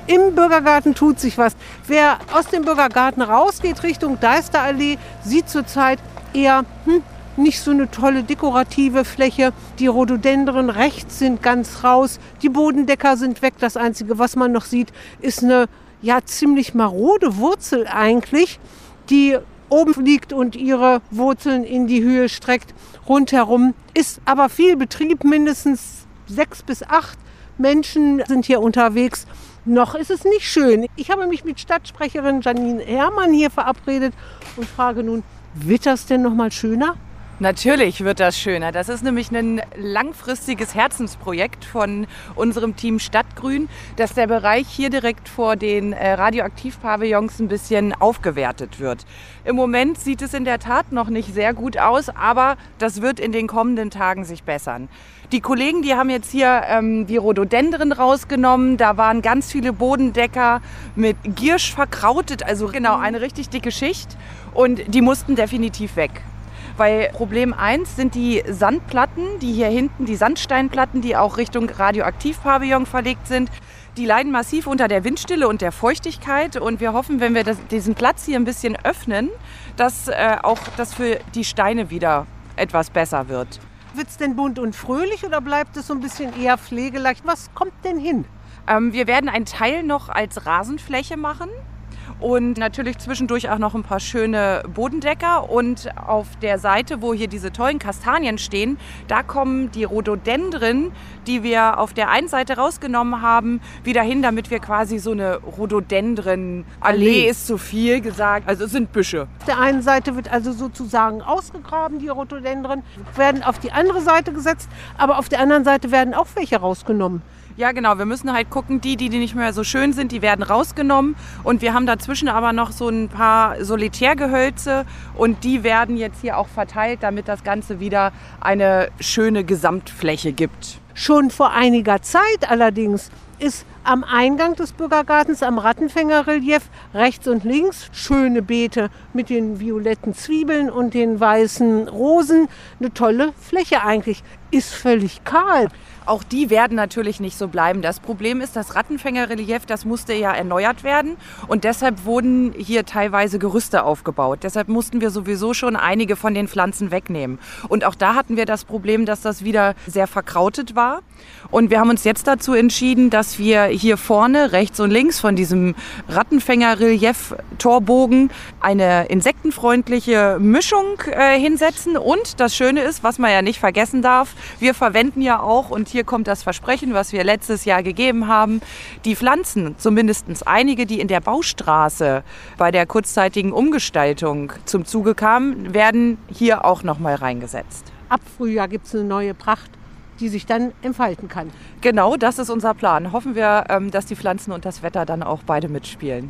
Im Bürgergarten tut sich was. Wer aus dem Bürgergarten rausgeht Richtung Deisterallee, sieht zurzeit eher nicht so eine tolle dekorative Fläche. Die Rhododendren rechts sind ganz raus, die Bodendecker sind weg. Das Einzige, was man noch sieht, ist eine ziemlich marode Wurzel eigentlich, die oben liegt und ihre Wurzeln in die Höhe streckt. Rundherum ist aber viel Betrieb, mindestens 6 bis 8 Menschen sind hier unterwegs. Noch ist es nicht schön. Ich habe mich mit Stadtsprecherin Janine Herrmann hier verabredet und frage nun, wird das denn noch mal schöner? Natürlich wird das schöner. Das ist nämlich ein langfristiges Herzensprojekt von unserem Team Stadtgrün, dass der Bereich hier direkt vor den Radioaktivpavillons ein bisschen aufgewertet wird. Im Moment sieht es in der Tat noch nicht sehr gut aus, aber das wird in den kommenden Tagen sich bessern. Die Kollegen, die haben jetzt hier die Rhododendren rausgenommen. Da waren ganz viele Bodendecker mit Giersch verkrautet, also genau eine richtig dicke Schicht. Und die mussten definitiv weg. Weil Problem 1 sind die Sandplatten, die hier hinten, die Sandsteinplatten, die auch Richtung Radioaktivpavillon verlegt sind. Die leiden massiv unter der Windstille und der Feuchtigkeit. Und wir hoffen, wenn wir diesen Platz hier ein bisschen öffnen, dass auch das für die Steine wieder etwas besser wird. Wird es denn bunt und fröhlich oder bleibt es so ein bisschen eher pflegeleicht? Was kommt denn hin? Wir werden einen Teil noch als Rasenfläche machen. Und natürlich zwischendurch auch noch ein paar schöne Bodendecker. Und auf der Seite, wo hier diese tollen Kastanien stehen, da kommen die Rhododendren, die wir auf der einen Seite rausgenommen haben, wieder hin, damit wir quasi so eine Rhododendren-Allee, ist zu viel gesagt, also es sind Büsche. Auf der einen Seite wird also sozusagen ausgegraben, die Rhododendren werden auf die andere Seite gesetzt, aber auf der anderen Seite werden auch welche rausgenommen. Ja, genau. Wir müssen halt gucken, die nicht mehr so schön sind, die werden rausgenommen. Und wir haben dazwischen aber noch so ein paar Solitärgehölze und die werden jetzt hier auch verteilt, damit das Ganze wieder eine schöne Gesamtfläche gibt. Schon vor einiger Zeit allerdings ist am Eingang des Bürgergartens am Rattenfängerrelief rechts und links schöne Beete mit den violetten Zwiebeln und den weißen Rosen. Eine tolle Fläche eigentlich. Ist völlig kahl. Auch die werden natürlich nicht so bleiben. Das Problem ist, das Rattenfängerrelief, das musste ja erneuert werden und deshalb wurden hier teilweise Gerüste aufgebaut. Deshalb mussten wir sowieso schon einige von den Pflanzen wegnehmen. Und auch da hatten wir das Problem, dass das wieder sehr verkrautet war. Und wir haben uns jetzt dazu entschieden, dass wir hier vorne, rechts und links von diesem Rattenfängerrelief-Torbogen eine insektenfreundliche Mischung hinsetzen. Und das Schöne ist, was man ja nicht vergessen darf, wir verwenden ja auch, und hier kommt das Versprechen, was wir letztes Jahr gegeben haben, die Pflanzen, zumindest einige, die in der Baustraße bei der kurzzeitigen Umgestaltung zum Zuge kamen, werden hier auch nochmal reingesetzt. Ab Frühjahr gibt es eine neue Pracht, die sich dann entfalten kann. Genau, das ist unser Plan. Hoffen wir, dass die Pflanzen und das Wetter dann auch beide mitspielen.